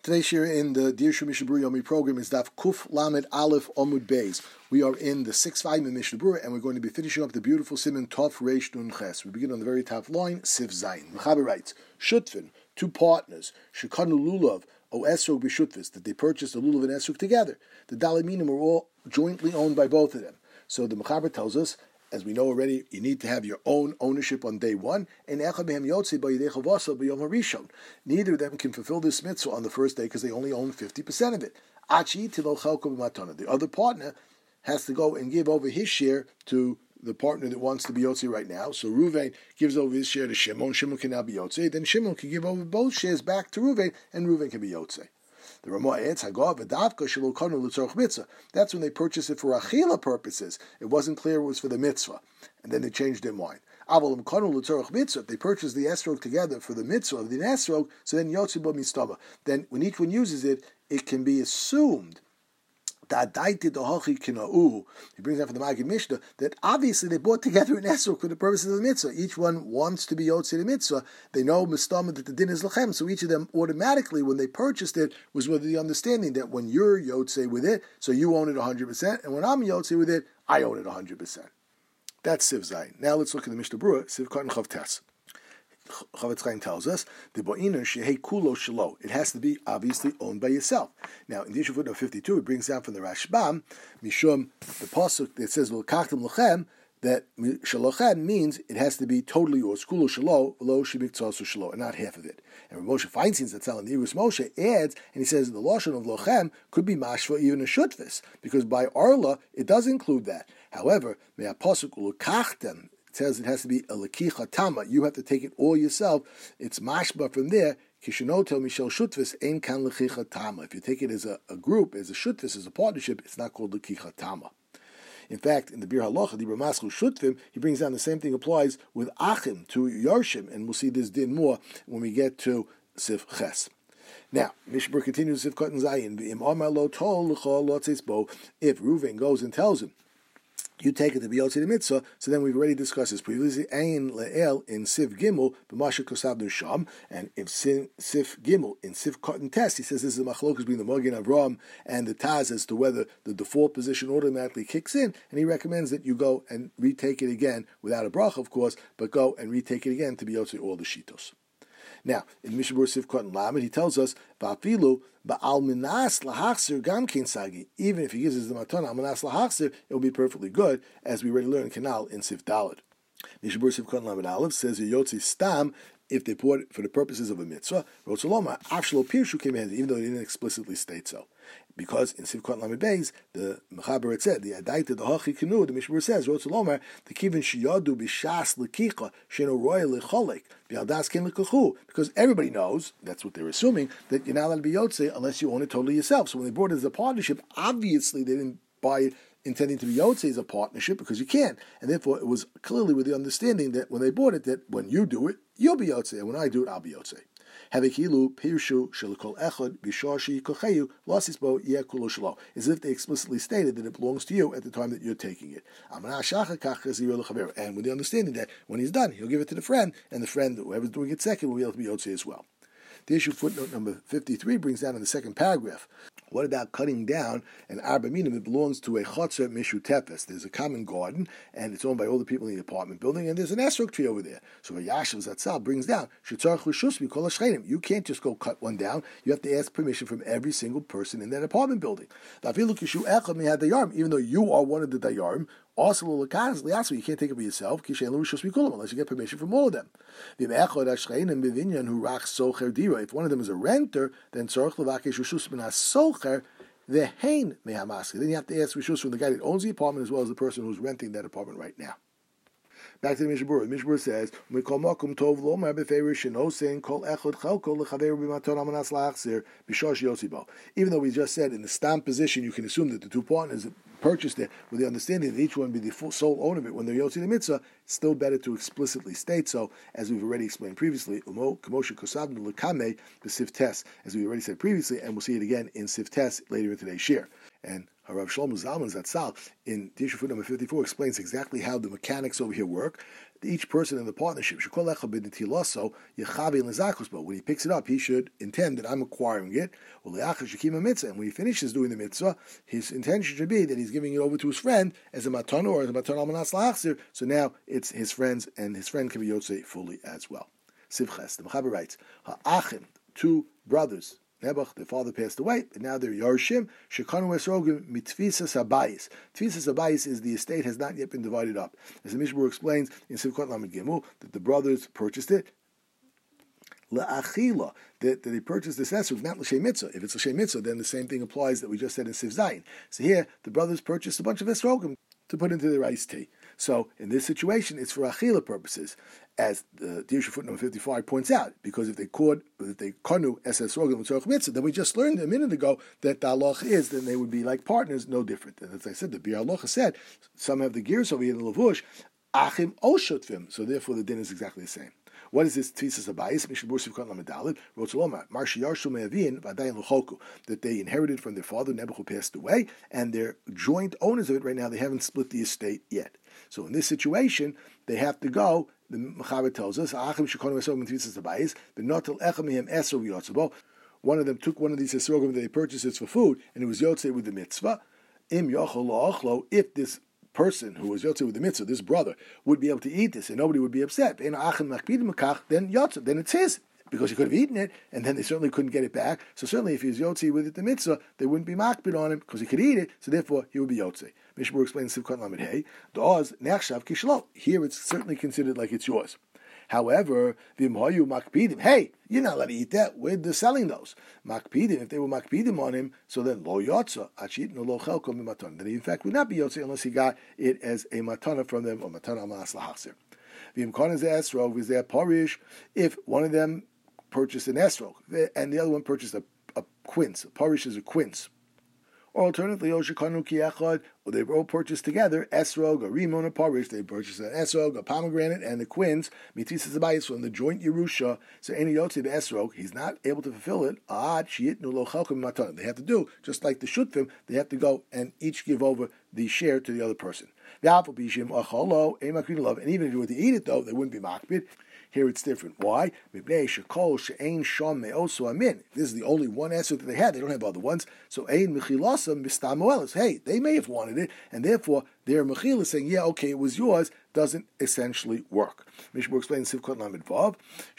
Today's share in the Dirshu Mishnah Berurah Yomi program is Daf Kuf Lamed Aleph Omud Beis. We are in the 6th volume of Mishnah Berurah, and we're going to be finishing up the beautiful Siman Tov Reish Nun Ches. We begin on the very top line, Sif Zayin. Mechaber writes, Shutfin, two partners, Shekanu Lulav, O Esrog B'Shutvis, that they purchased a Lulav and Esrog together. The Dalaminim are all jointly owned by both of them. So the Mechaber tells us, as we know already, you need to have your own ownership on day one. And neither of them can fulfill this mitzvah on the first day because they only own 50% of it. The other partner has to go and give over his share to the partner that wants to be Yotze right now. So Reuven gives over his share to Shimon. Shimon can now be Yotze. Then Shimon can give over both shares back to Reuven, and Reuven can be Yotze. The Ramah adds, that's when they purchased it for achila purposes. It wasn't clear it was for the mitzvah. And then they changed their mind. If they purchase the esrog together for the mitzvah of the esrog, so then Yotze bo mistama. Then when each one uses it, it can be assumed he brings out from the Maggid Mishnah that obviously they bought together an esrog for the purposes of the mitzvah. Each one wants to be Yotze the mitzvah. They know mistama that the din is lachem, so each of them automatically, when they purchased it, was with the understanding that when you're Yotze with it, so you own it 100%, and when I'm Yotze with it, I own it 100%. That's Siv Zayin. Now let's look at the Mishnah Berurah, Siv Katan Chav Tes. Chavetz Chaim tells us the bo'iner shehei kulo shelo. It has to be obviously owned by yourself. Now in the issue footnote 52, it brings down from the Rashbam mishum the pasuk that says v'lekachtem lachem, that shalochem means it has to be totally yours. Kulo shelo lo shebiktzos shelo, and not half of it. And Moshe Feinstein's that's telling the Igus Moshe adds, and he says the lashon of lochem could be mashva even a shutvis, because by arla it does include that. However, may a pasuk ulekachtem says it has to be a lekicha tama. You have to take it all yourself. It's mashba from there. Kishinotel Mishel Shutvis ain't kan lekicha tama. If you take it as a group, as a shutvis, as a partnership, it's not called lekicha tama. In fact, in the Bir Halacha, the Ramaschu Shutvim, he brings down the same thing applies with Achim to Yarshim, and we'll see this din more when we get to Sif Ches. Now, Mishbur continues Sif Katan Zayin. If Reuven goes and tells him, you take it to be Yotze the mitzvah, so then we've already discussed this previously. Ayin le'el in Siv Gimel b'masha kosavnu sham, and if Siv Gimel in Siv Katan Tes, he says this is a machlokas between the Magen Avraham and the Taz as to whether the default position automatically kicks in, and he recommends that you go and retake it again without a bracha, of course, but go and retake it again to be Yotze all the shitos. Now, in Mishnah Berurah Sif Katan Lamed, he tells us, "Va'afilu ba'al minas lahachzir gam kein sagi." Even if he gives us the matana al minas lahachzir, it will be perfectly good, as we already learned in Canal in Sif Daled. Mishnah Berurah Sif Katan Lamed Aleph says, "Yotzi stam." If they bought it for the purposes of a mitzvah, Rotzoloma, Afshalo Pirshu came in, even though he didn't explicitly state so. Because in Sivkot Lamed Beis, the Mechaber it said, the Adaita, the Hachi Kenu, the Mishmur says, Rotzoloma, the Kivin Shiyadu Bishas Lekicha, Sheno Roya Lecholek, Vialdas Ken Lekachu, because everybody knows, that's what they're assuming, that you're not allowed to be Yotze unless you own it totally yourself. So when they bought it as a partnership, obviously they didn't buy it intending to be Yotze as a partnership, because you can't. And therefore, it was clearly with the understanding that when they bought it, that when you do it, you'll be Yotze, and when I do it, I'll be Yotze. As if they explicitly stated that it belongs to you at the time that you're taking it. And with the understanding that when he's done, he'll give it to the friend, and the friend, whoever's doing it second, will be able to be Yotze as well. The issue footnote number 53 brings down in the second paragraph. What about cutting down an arba minim that belongs to a chotzer mishutefes? There's a common garden, and it's owned by all the people in the apartment building, and there's an esrog tree over there. So Yashav Zatzal brings down, you can't just go cut one down. You have to ask permission from every single person in that apartment building. Even though you are one of the dayarim, also, you can't take it by yourself unless you get permission from all of them. If one of them is a renter, then then you have to ask rishus from the guy that owns the apartment as well as the person who's renting that apartment right now. Back to the Mishnah Berurah. Mishnah Berurah says, even though we just said in the stamp position, you can assume that the two partners purchased it with the understanding that each one be the sole owner of it when they're Yotze the mitzvah, it's still better to explicitly state so, as we've already explained previously, as we already said previously, and we'll see it again in Sif Tes later in today's share. And Harav Shlomo Zalman Zatzal in Tishufut number 54 explains exactly how the mechanics over here work. Each person in the partnership, when he picks it up, he should intend that I'm acquiring it. And when he finishes doing the mitzvah, his intention should be that he's giving it over to his friend as a matana or as a matana al-manas la'achzir. So now it's his friends, and his friend can be yotzei fully as well. Sivches, the Mechaber writes, Ha'achim, two brothers, Nebuch, their father passed away, and now they're Yarshim, Shekanu Esrogim, Mitfisas Habayis. Tfisas Habayis is the estate has not yet been divided up. As the Mishmur explains in Sivkot Lamed Gimel, that the brothers purchased it, La'achila, that they purchased this esrog, not l'shem mitzvah. If it's l'shem mitzvah, then the same thing applies that we just said in Siv Zayin. So here, the brothers purchased a bunch of esrogim to put into their iced tea. So in this situation, it's for achila purposes, as the Dirshu footnote 55 points out, because if they konu es esrogim l'tzorach mitzvah, then we just learned a minute ago that the halach is, then they would be like partners, no different. And as I said, the Bir Halacha said, some have the gears over here in the Lavush, achim o shotvim, so therefore the din is exactly the same. What is this tfisas habayis? Mishabur Sivkot Lamed Rotzoloma Marshi Yarshu Me'avin Vadayin L'Choku, that they inherited from their father Nebuch, who passed away, and they're joint owners of it right now. They haven't split the estate yet. So in this situation, they have to go. The Mechaber tells us, Achim Shekonu Esrogim Tfisas Habayis, B'Notel Echem Mehem Esrog Yotzebo. One of them took one of these esrogim that they purchased it for food, and it was yotzei with the mitzvah. Im Yochel Lo'achlo, if this person who was yotzei with the mitzvah, this brother, would be able to eat this and nobody would be upset, then yotzei, then it's his, because he could have eaten it, and then they certainly couldn't get it back. So certainly if he was yotzei with it, the mitzvah, they wouldn't be makbid on him because he could eat it, so therefore he would be yotzei. Mishmur explains Sivkot Lamed Hey, Da'oz nechshav kishlo. Here it's certainly considered like it's yours. However, v'imhayu makpidim. Hey, you're not allowed to eat that. We're selling those. Makpidim, if they were makpidim on him, so then lo yotza, achit no lo chelko mimatana. Then he in fact would not be yotze unless he got it as a matana from them, or matana al-manas lahachzir. V'imkan is esrog, is there parish, if one of them purchased an esrog, and the other one purchased a quince. A parish is a quince. Or alternatively, or they were all purchased together, esrog, a rimon, a parish, they purchased an esrog, a pomegranate, and the quince, mitzvah zabayis from the joint Yerusha, so any yotzi the esrog, he's not able to fulfill it, they have to do, just like the shutfim, they have to go and each give over the share to the other person. And even if you were to eat it, though, they wouldn't be makbid. Here it's different. Why? This is the only one esrog that they had. They don't have other ones. So hey, they may have wanted it, and therefore their mechil is saying, yeah, okay, it was yours, doesn't essentially work. Mishmur explains Sivkot Lamed Vav,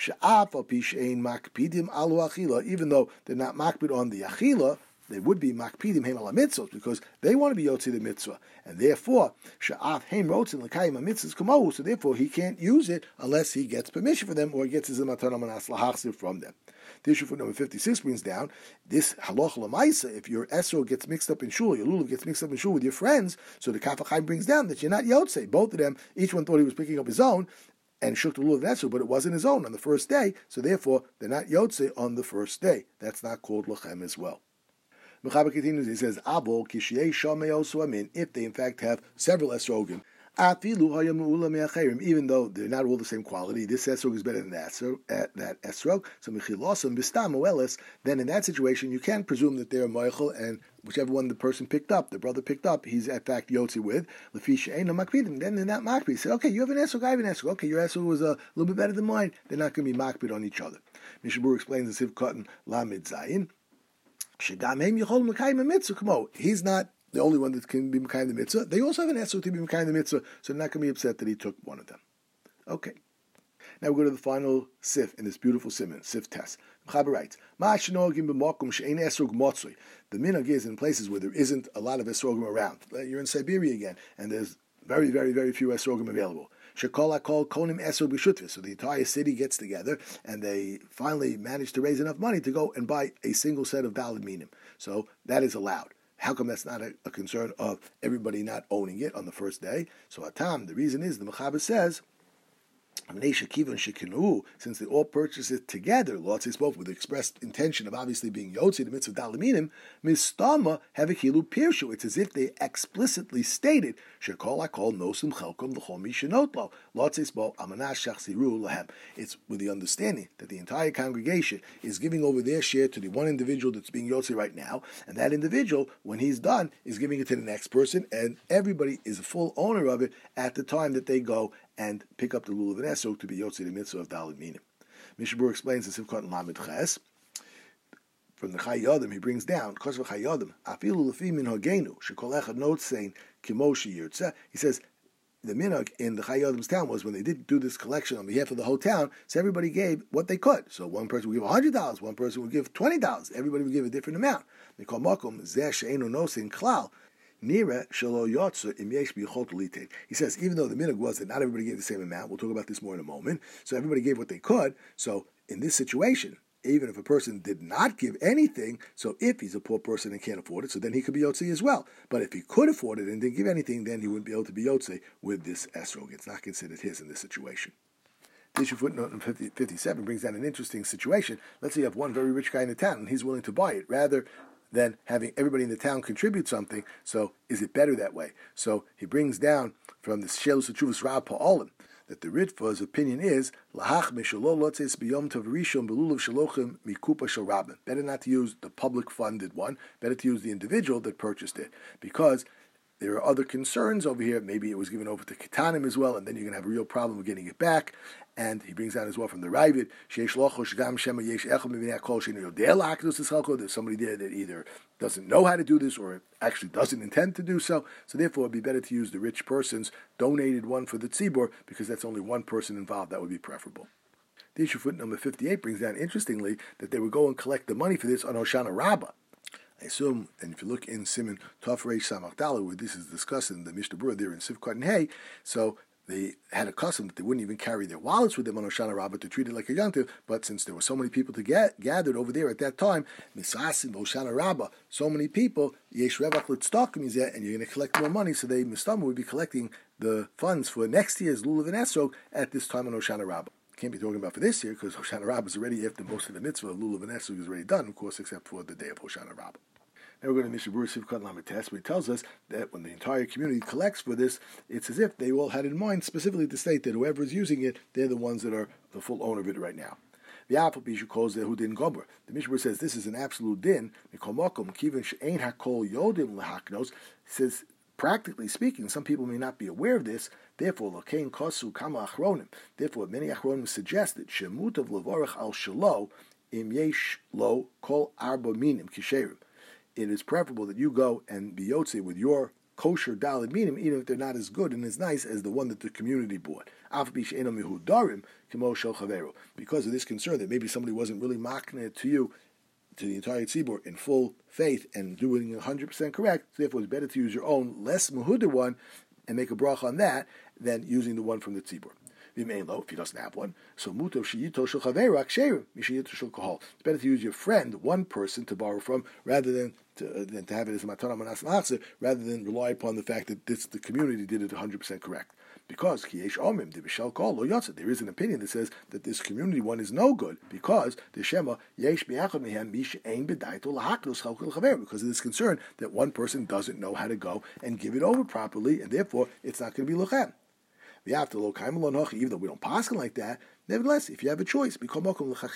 even though they're not makbid on the achila, they would be makpidim heim ala mitzvot because they want to be yotzi the mitzvah, and therefore sha'af heim rotzin l'kayim mitzvahs kamohu. So therefore he can't use it unless he gets permission from them or gets his matana manas lahachzir from them. The issue for number 56 brings down this halacha l'maisa. If your esrog gets mixed up in shul, your lulav gets mixed up in shul with your friends, so the Kaf HaChaim brings down that you're not yotze. Both of them, each one thought he was picking up his own and shook the lulav esrog, but it wasn't his own on the first day. So therefore they're not yotze on the first day. That's not called lachem as well. Mechaber continues, he says, Abol kishiyei shamei osu amin, if they in fact have several esrogim, even though they're not all the same quality, this esrog is better than that esrog, so mechilosam bistam moelis, then in that situation you can presume that they're moichel, and whichever one the person picked up, the brother picked up, he's in fact yotzi with, lefisha ein makpidim, then in that makpid, he said, okay, you have an esrog, I have an esrog, okay, your esrog was a little bit better than mine, they're not going to be makpid on each other. Mishabur explains in Sivkot Lamed Zayin, he's not the only one that can be Mekayim the mitzvah. They also have an esrog to be Mekayim the mitzvah, so they're not going to be upset that he took one of them. Okay. Now we go to the final sif in this beautiful simon, sif tes. Mechaber writes, the minhag is in places where there isn't a lot of esrogim around. You're in Siberia again, and there's very, very, very few esrogim available. So the entire city gets together, and they finally manage to raise enough money to go and buy a single set of daled minim. So that is allowed. How come that's not a concern of everybody not owning it on the first day? So Atam, the reason is, the Mechaber says, Since they all purchase it together, both with the expressed intention of obviously being Yotzi, the mitzvah Daliminim, Mistama have a Kilu Pirshu. It's as if they explicitly stated, Shekol Akol Nosim Chelkom L'chol Mishanotlo, Lotzisbo Amanash Shachsiru Lahem. It's with the understanding that the entire congregation is giving over their share to the one individual that's being Yotzi right now, and that individual, when he's done, is giving it to the next person, and everybody is a full owner of it at the time that they go and pick up the lulav and esrog to be yotzi the mitzvah of Daled Minim. Mishabur explains the Sivkot Lamed Ches. From the Chai Yodim, he brings down, Kos v'Chai Yodim, Afilu Lefi Min Hagenu, Shekol Echad Not saying Kimoshi Yirtzeh. He says the minhag in the Chai Yodim's town was when they did do this collection on behalf of the whole town, so everybody gave what they could. So one person would give $100, one person would give $20, everybody would give a different amount. They call Mokum Zeh She'enu Nosin Klal. He says, even though the minhag was that not everybody gave the same amount, we'll talk about this more in a moment, so everybody gave what they could, so in this situation, even if a person did not give anything, so if he's a poor person and can't afford it, so then he could be Yotzi as well. But if he could afford it and didn't give anything, then he wouldn't be able to be Yotzi with this esrog. It's not considered his in this situation. The issue footnote 57 brings down an interesting situation. Let's say you have one very rich guy in the town, and he's willing to buy it, rather than having everybody in the town contribute something. So is it better that way? So he brings down from the Shelus Tshuvas Rab Pa'olim that the Ritva's opinion is lahach mishalo lotzes biyom tov rishon belulav shalochim mikupa shel rabban. Better not to use the public funded one. Better to use the individual that purchased it, because there are other concerns over here. Maybe it was given over to Ketanim as well, and then you're going to have a real problem with getting it back. And he brings out as well from the Ravid, there's somebody there that either doesn't know how to do this or actually doesn't intend to do so. So therefore, it would be better to use the rich person's donated one for the tzibur, because that's only one person involved. That would be preferable. The issue footnote number 58 brings down, interestingly, that they would go and collect the money for this on Hoshana Rabbah. I assume, and if you look in Siman Tov Reish Samach Daled, where this is discussed in the Mishnah Berurah there in Sivkot and Hay, so they had a custom that they wouldn't even carry their wallets with them on Hoshana Rabbah to treat it like a yontiv, but since there were so many people gathered over there at that time, Misasim Hoshana Rabbah, so many people, Yesh Revach Litztakim is there, and you're going to collect more money, so they, Mistama, would be collecting the funds for next year's Lulav and Esrog at this time on Hoshana Rabbah. Can't be talking about for this year, because Hoshana Rabbah is already after most of the mitzvah of Lulav and Esrog is already done, of course, except for the day of Hoshana Rabbah. Now we're going to Mishnah Berurah Sivkot Lamed Tes, where it tells us that when the entire community collects for this, it's as if they all had in mind specifically to state that whoever is using it, they're the ones that are the full owner of it right now. The Apple Pishu calls the Hudin Gober. The Mishnah Berurah says this is an absolute din. Says, practically speaking, some people may not be aware of this. Therefore, Lokein Kosu Kama Achronim. Therefore, many Achronim suggest that Shemut of Levorach al Shalo im Yesh Lo Kol Arba Minim Kisherim. It is preferable that you go and be Yotze with your kosher Daled Minim, even if they're not as good and as nice as the one that the community bought. Because of this concern that maybe somebody wasn't really mocking it to you, to the entire tzibur, in full faith and doing it 100% correct, so therefore it's better to use your own less mehuder one and make a bracha on that than using the one from the tzibur. If he doesn't have one, so muto sheyito shel chaveru aksherim misheyito shel kohol. It's better to use your friend, one person, to borrow from, rather than to have it as a matana manas lachzer, rather than rely upon the fact that the community did it 100% correct. Because kiyesh omim de b'shel kol lo yotze. There is an opinion that says that this community one is no good, because the shema yesh biachad mehem mish ein b'daito lahaklos chalkel chaver, because of this concern that one person doesn't know how to go and give it over properly, and therefore it's not going to be lochem. Even though we don't pass like that, nevertheless, if you have a choice, he brings down with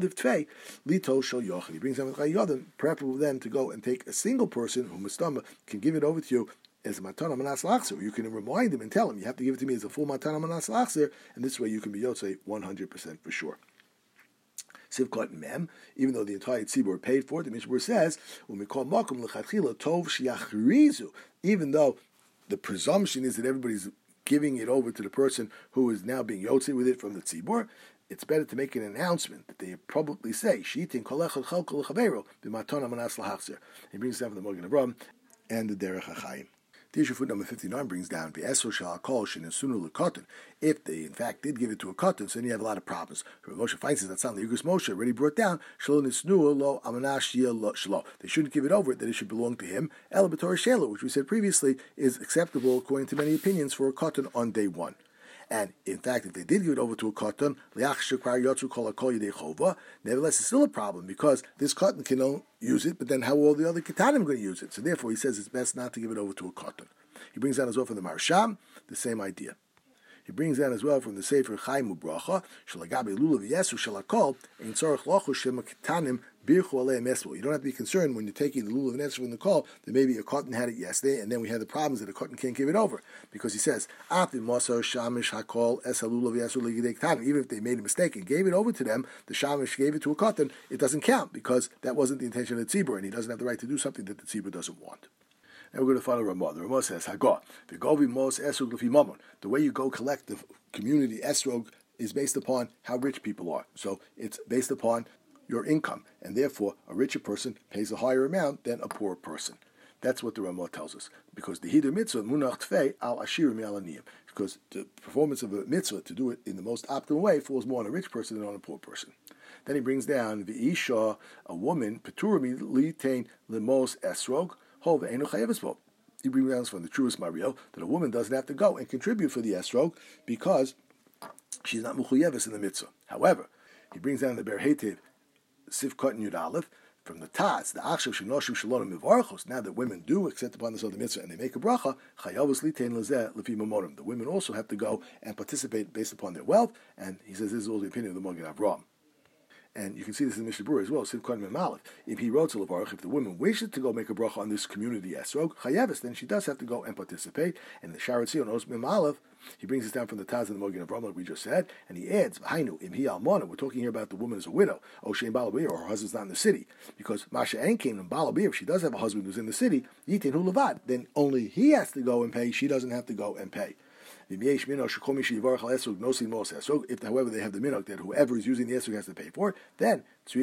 Chayyim, preferable then to go and take a single person who Mustama can give it over to you as a matana manas lachzer. You can remind him and tell him, you have to give it to me as a full matana manas lachzer, and this way you can be yotzei 100% for sure. Sivkot Mem, even though the entire tzibur paid for it, the Mishnah says, when we call makom lechatchila tov shiachrizu, even though the presumption is that everybody's giving it over to the person who is now being yotzi with it from the tzibur, it's better to make an announcement that they publicly say, Shitin kolechot chalkol lechavero b'matona manas lahachzer. He brings down from the Morgan Avram and the Derech HaChaim. The issue foot number 59 brings down V'eso shal kol shenesunu l'koton. If they in fact did give it to a koton, so then you have a lot of problems. Moshe finds that that's not the Yugus Moshe already brought down shelo nisnu lo amanash shelo. They shouldn't give it over; that it should belong to him. El b'torah shelo, which we said previously, is acceptable according to many opinions for a koton on day one. And in fact, if they did give it over to a katan, nevertheless, it's still a problem because this katan can use it, but then how are all the other katanim going to use it? So therefore, he says it's best not to give it over to a katan. He brings down as well from the Marsham the same idea. He brings down as well from the Sefer Chaim Ubracha, Shalagabi Lulav Yesu Shalakol, in Tzorach Lochu Shema Ketanim Birchu Alei Mesbo. You don't have to be concerned when you're taking the Lulav and Yesu from the call that maybe a cotton had it yesterday, and then we had the problems that a cotton can't give it over. Because he says, Afi Mosar Shamish Hakol Es Lulav Yesu Ligidei Ketanim. Even if they made a mistake and gave it over to them, the Shamish gave it to a cotton, it doesn't count because that wasn't the intention of the tzibur, and he doesn't have the right to do something that the tzibur doesn't want. Now we're going to follow Ramah. The Ramah says, Hagah, v'govi mos esrog lefi mamon. The way you go collect the community esrog is based upon how rich people are. So it's based upon your income. And therefore, a richer person pays a higher amount than a poorer person. That's what the Ramah tells us. Because the hidur mitzvah munach tfei al ashirim al aniyim. Because the performance of a mitzvah, to do it in the most optimal way, falls more on a rich person than on a poor person. Then he brings down the isha, a woman, peturami litain lemos esrog, he brings down from the truest Mario that a woman doesn't have to go and contribute for the esrog because she's not muchuyeves in the mitzvah. However, he brings down the Ber Hetev Sifkot and Yud Aleph from the Taz, the Achshav Shenoshim Shalom Mivarchos. Now that women do accept upon themselves the mitzvah and they make a bracha, Chayavos Litein Lezeh Lefi Mamorim. The women also have to go and participate based upon their wealth, and he says this is all the opinion of the Magen Avraham. And you can see this in the Mishnah Berurah as well. Sivkot Memalef. If he wrote to Levarach, if the woman wishes to go make a bracha on this community esrog chayeves, then she does have to go and participate. And the Sharat Zion Os Memalef, he brings this down from the Taz and the Magen Avraham, like we just said, and he adds, V'hainu im hi almona. We're talking here about the woman as a widow. O shein balabir, or her husband's not in the city, because Masha Enkin and balabir, if she does have a husband who's in the city, yitin hu levad, then only he has to go and pay. She doesn't have to go and pay. If, however, they have the minhag that whoever is using the esrog has to pay for it, then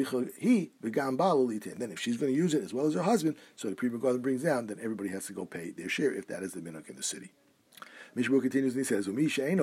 if she's going to use it as well as her husband, so the Pri Megadim brings down, then everybody has to go pay their share if that is the minhag in the city. Mishmur continues and he says,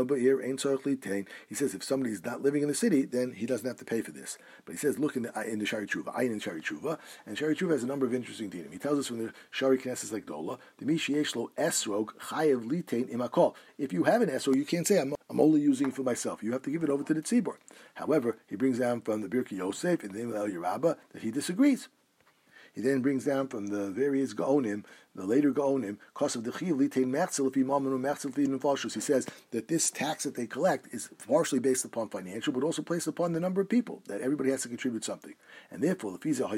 he says if somebody is not living in the city, then he doesn't have to pay for this. But he says, look in the Shari Tshuva, Ayin in Shari Tshuva, and Shari Tshuva has a number of interesting dinim. He tells us from the Shari Knesses like Dola, the Mishiyesh lo esrog chayev litain imakol. If you have an esrog, you can't say I'm only using it for myself. You have to give it over to the tzibur. However, he brings down from the Birkei Yosef in the name of El Yerabah that he disagrees. He then brings down from the various Gaonim, the later Gaonim, he says that this tax that they collect is partially based upon financial, but also based upon the number of people, that everybody has to contribute something. And therefore,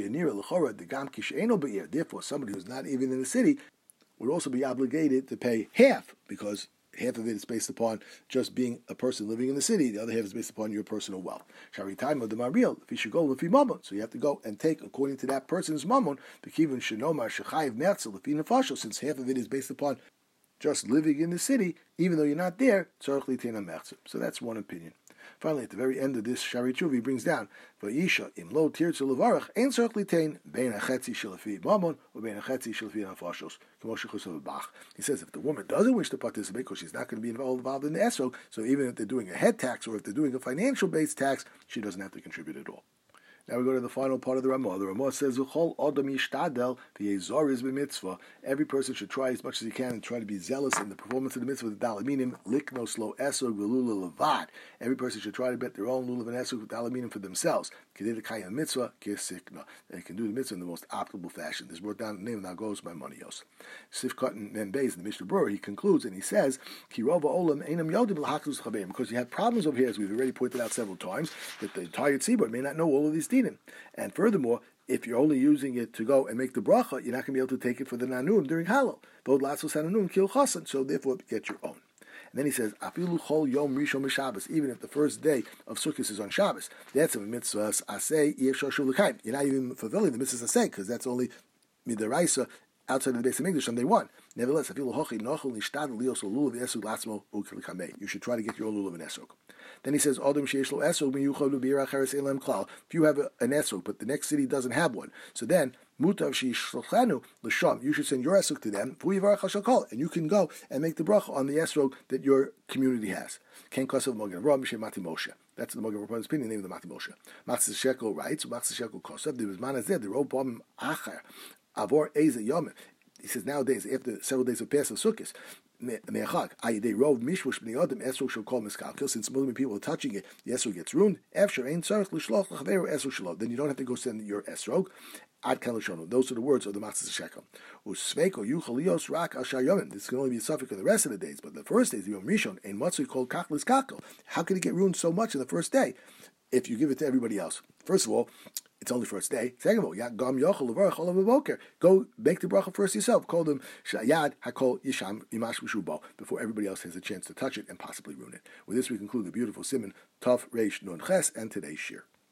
therefore, somebody who's not even in the city would also be obligated to pay half, because half of it is based upon just being a person living in the city. The other half is based upon your personal wealth. So you have to go and take according to that person's mammon, since half of it is based upon just living in the city, even though you're not there. So that's one opinion. Finally, at the very end of this Shari Tshuva, he brings down, Vayisha imlo tirtzu levarach ein tzarich litain bein hachetzi shelafi mamon or bein hachetzi shelafi nafashos k'mo shechus Bach. He says if the woman doesn't wish to participate because she's not going to be involved in the esrog, so even if they're doing a head tax or if they're doing a financial-based tax, she doesn't have to contribute at all. Now we go to the final part of the Ramah. The Ramah says, every person should try as much as he can and try to be zealous in the performance of the mitzvah with the dalaminim, liknos lo esrog v'lula levad. Every person should try to bet their own lulav and esrog with dalaminim for themselves. Mitzvah, they can do the mitzvah in the most optimal fashion. This is brought down the name of Nagos by Manios. Sifkot and Beis, the Mishnah Berurah, he concludes and he says, because you have problems over here, as we've already pointed out several times, that the entire tzibur may not know all of these dinim. And furthermore, if you're only using it to go and make the bracha, you're not going to be able to take it for the nanum during Halal. So therefore, get your own. And then he says, even if the first day of Sukkot is on Shabbos, that's a mitzvah aseh. You're not even fulfilling the mitzvah aseh, because that's only midaraisa outside of the Beis Hamikdash on day one. Nevertheless, you should try to get your own lulav and esrog. Then he says, if you have an esrog, but the next city doesn't have one, so then you should send your esrog to them, and you can go and make the bracha on the esrog that your community has. That's the Magen Avraham opinion, the name of the Mati Moshe. Matzah Shekel writes, Matzah Shekel Kosev, the Bisman Azeh, the Robam Acher, Avor Eze Yomim. He says nowadays, after several days of Pesach Sukkot, me'achak. They rove mishvush b'nei adam esrog shall call miskalkel. Since multiple people are touching it, the esrog gets ruined. Efshar ein tzarich l'shloch l'chaveru esrog shelo. Then you don't have to go send your esrog. Ad kaloshono. Those are the words of the Matzah Shekel. Usveiko yuchalios rak al shayomim. This can only be a suffix for the rest of the days, but the first day, the Yom Rishon, and what's we call kachlis kakel. How could it get ruined so much in the first day if you give it to everybody else? First of all, it's only first day. Second of all, go make the bracha first yourself. Call them Shayad Hakol Yisham Imash V'Shubo before everybody else has a chance to touch it and possibly ruin it. With this, we conclude the beautiful Siman Tov Reish Nun Ches and today's shir.